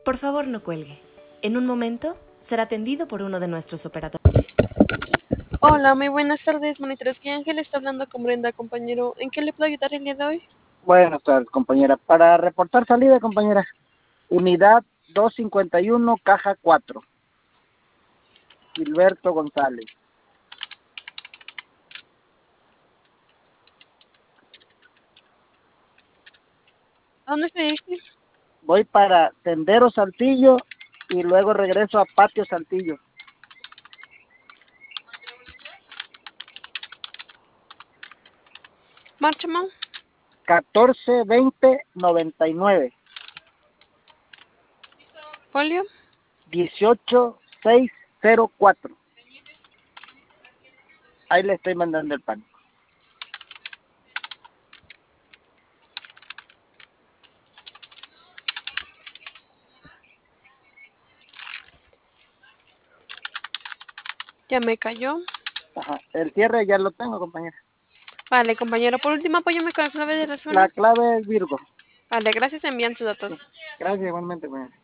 Por favor, no cuelgue. En un momento será atendido por uno de nuestros operadores. Hola, muy buenas tardes, monitores. Que Ángel está hablando con Brenda, compañero. ¿En qué le puedo ayudar el día de hoy? Buenas tardes, compañera. Para reportar salida, compañera. Unidad 251, caja 4. Gilberto González. ¿A dónde se dirige? Voy para Sendero Saltillo y luego regreso a Patio Saltillo. Marcha, mam. 14-20-99. Folio. 18604. Ahí le estoy mandando el pan. Ya me cayó. Ajá. El cierre ya lo tengo, compañera. Vale, compañero. Por último, apóyame con la clave de La resumen. clave es Virgo. Vale, gracias. Envían sus datos. Sí. Gracias igualmente, compañera.